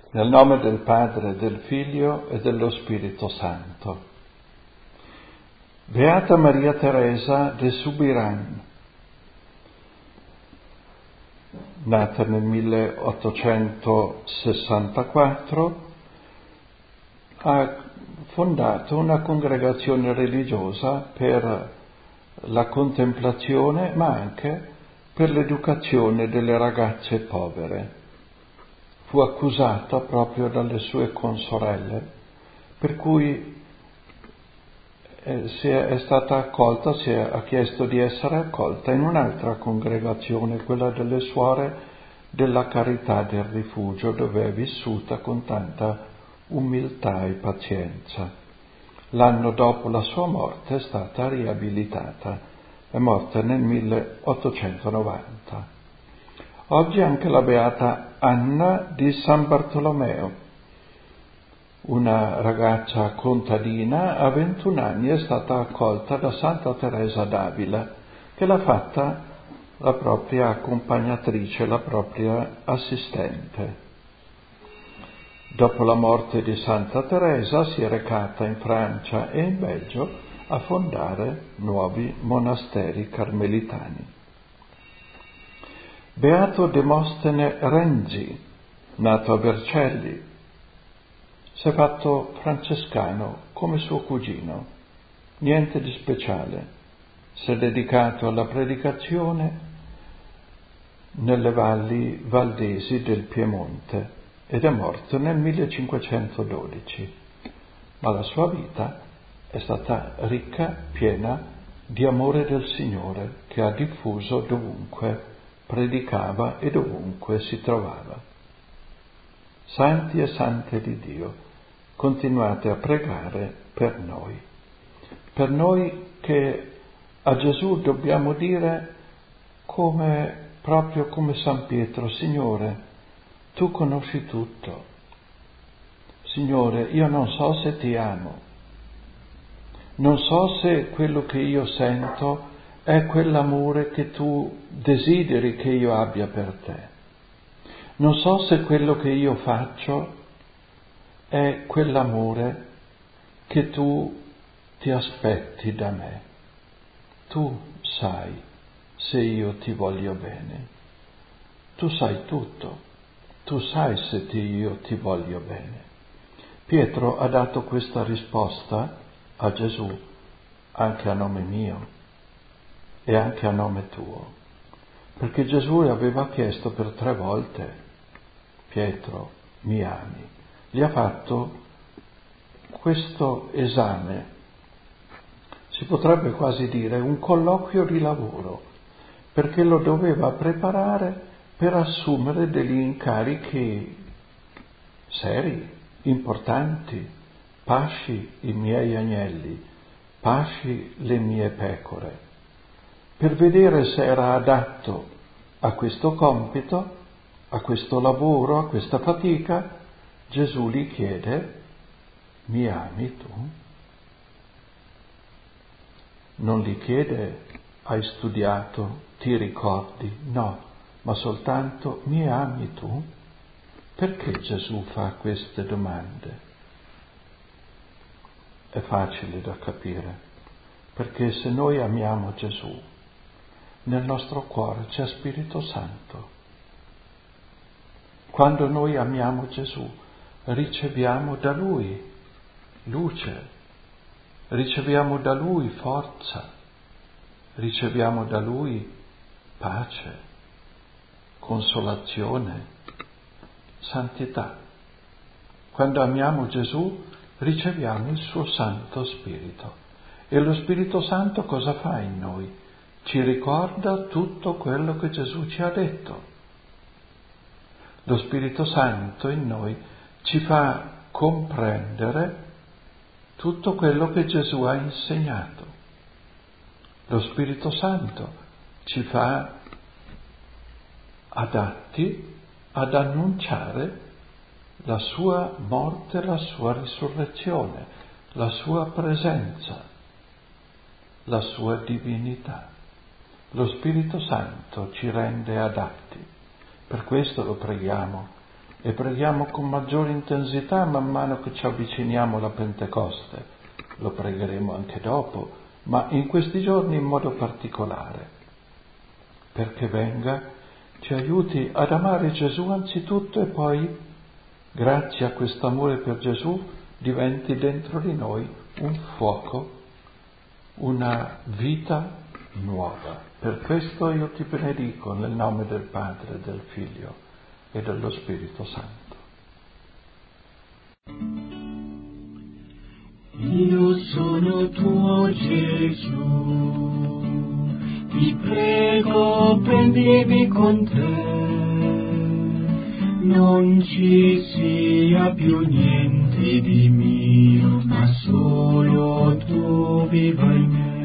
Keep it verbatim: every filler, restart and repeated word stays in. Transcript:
Nel nome del Padre, del Figlio e dello Spirito Santo. Beata Maria Teresa de Soubirane, nata nel milleottocentosessantaquattro, ha fondato una congregazione religiosa per la contemplazione, ma anche per l'educazione delle ragazze povere. Fu accusata proprio dalle sue consorelle, per cui eh, si è, è stata accolta, si è, ha chiesto di essere accolta in un'altra congregazione, quella delle Suore della Carità del Rifugio, dove è vissuta con tanta umiltà e pazienza. L'anno dopo la sua morte è stata riabilitata, è morta nel milleottocentonovanta. Oggi anche la Beata Anna di San Bartolomeo, una ragazza contadina, a ventuno anni è stata accolta da Santa Teresa d'Avila, che l'ha fatta la propria accompagnatrice, la propria assistente. Dopo la morte di Santa Teresa si è recata in Francia e in Belgio a fondare nuovi monasteri carmelitani. Beato Demostene Renzi, nato a Vercelli, si è fatto francescano come suo cugino, niente di speciale. Si è dedicato alla predicazione nelle valli valdesi del Piemonte ed è morto nel millecinquecentododici, ma la sua vita è stata ricca, piena di amore del Signore, che ha diffuso dovunque predicava e dovunque si trovava. Santi e sante di Dio, continuate a pregare per noi. Per noi che a Gesù dobbiamo dire, come, proprio come San Pietro: Signore, tu conosci tutto. Signore, io non so se ti amo. Non so se quello che io sento è quell'amore che tu desideri che io abbia per te. Non so se quello che io faccio è quell'amore che tu ti aspetti da me. Tu sai se io ti voglio bene. Tu sai tutto. Tu sai se ti, io ti voglio bene. Pietro ha dato questa risposta a Gesù anche a nome mio e anche a nome tuo, perché Gesù le aveva chiesto per tre volte: Pietro, mi ami? Gli ha fatto questo esame, si potrebbe quasi dire un colloquio di lavoro, perché lo doveva preparare per assumere degli incarichi seri, importanti. Pasci i miei agnelli, pasci le mie pecore. Per vedere se era adatto a questo compito, a questo lavoro, a questa fatica, Gesù gli chiede: mi ami tu? Non gli chiede: hai studiato, ti ricordi? No, ma soltanto: mi ami tu? Perché Gesù fa queste domande? È facile da capire, perché se noi amiamo Gesù, nel nostro cuore c'è Spirito Santo. Quando noi amiamo Gesù, riceviamo da Lui luce, riceviamo da Lui forza, riceviamo da Lui pace, consolazione, santità. Quando amiamo Gesù, riceviamo il suo Santo Spirito. E lo Spirito Santo cosa fa in noi? Ci ricorda tutto quello che Gesù ci ha detto. Lo Spirito Santo in noi ci fa comprendere tutto quello che Gesù ha insegnato. Lo Spirito Santo ci fa adatti ad annunciare la sua morte, la sua risurrezione, la sua presenza, la sua divinità. Lo Spirito Santo ci rende adatti. Per questo lo preghiamo: e preghiamo con maggiore intensità man mano che ci avviciniamo alla Pentecoste. Lo pregheremo anche dopo, ma in questi giorni in modo particolare, perché venga, ci aiuti ad amare Gesù anzitutto e poi, grazie a questo amore per Gesù, diventi dentro di noi un fuoco, una vita nuova. Per questo io ti benedico nel nome del Padre, del Figlio e dello Spirito Santo. Io sono tuo Gesù, ti prego prendimi con te, non ci sia più niente di mio, ma solo tu viva in me.